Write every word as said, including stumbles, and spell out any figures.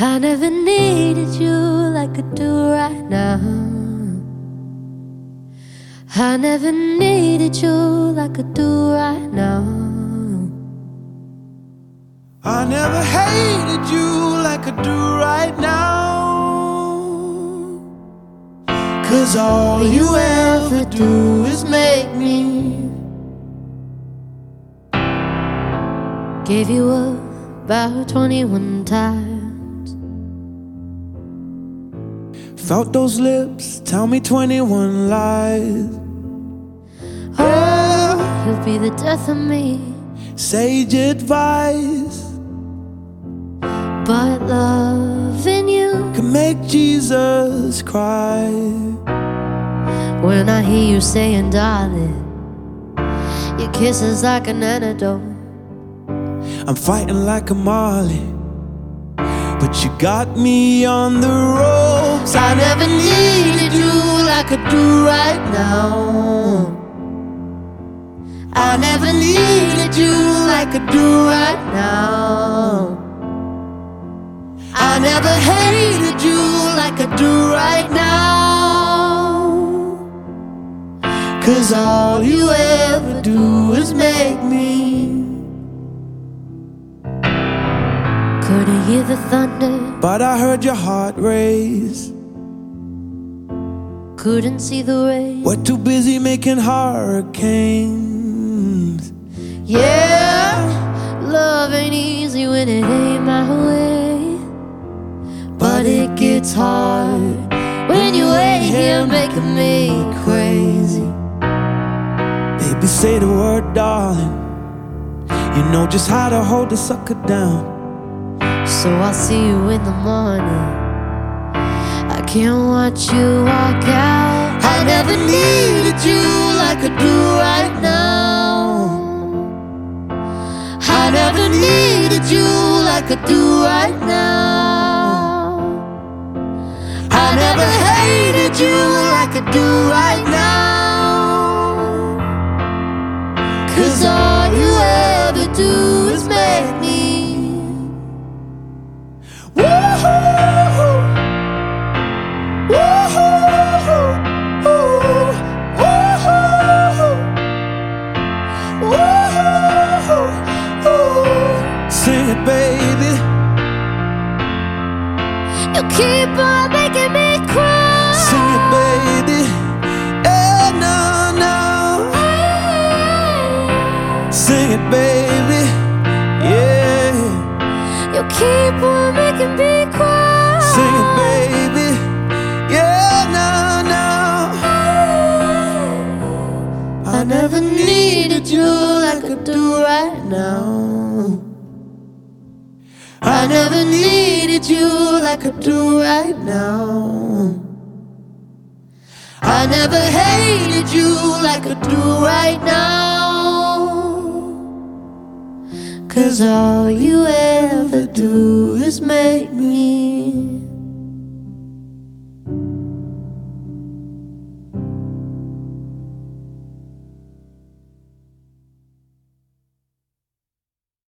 I never needed you like I do right now. I never needed you like I do right now. I never hated you like I do right now. 'Cause all you ever do is make me. Gave you up about twenty-one times. Felt those lips tell me twenty-one lies. Oh, you'll be the death of me. Sage advice, but loving you can make Jesus cry. When I hear you saying, darling, your kiss is like an antidote. I'm fighting like a Marley, but you got me on the ropes. I never needed you like I do right now. I never needed you like I do right now. I never hated you like I do right now. 'Cause all you ever do is make me. Couldn't hear the thunder, but I heard your heart race. Couldn't see the rain, we're too busy making hurricanes. Yeah, love ain't easy when it ain't my way, but it gets hard when you ain't here making me crazy. Baby, say the word, darling. You know just how to hold the sucker down. So I'll see you in the morning. I can't watch you walk out. I never needed you like I do right now. I never needed you like I do right now. I never hated you like I do right now. 'Cause all you ever do is make me. Sing it, baby. You keep on making me cry. Sing it, baby. Eh, no, no. Sing it, baby. Yeah. You keep on making me cry. Sing it, baby. Yeah, no, no. I never needed you like I do right now. I never needed you like I do right now. I never hated you like I do right now. 'Cause all you ever